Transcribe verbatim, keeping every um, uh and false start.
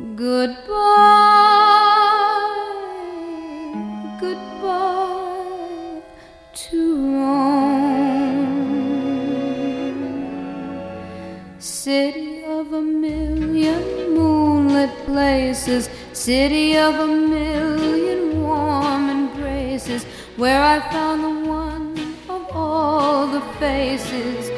Goodbye, goodbye to Rome, city of a million moonlit places, city of a million warm embraces, where I found the one of all the faces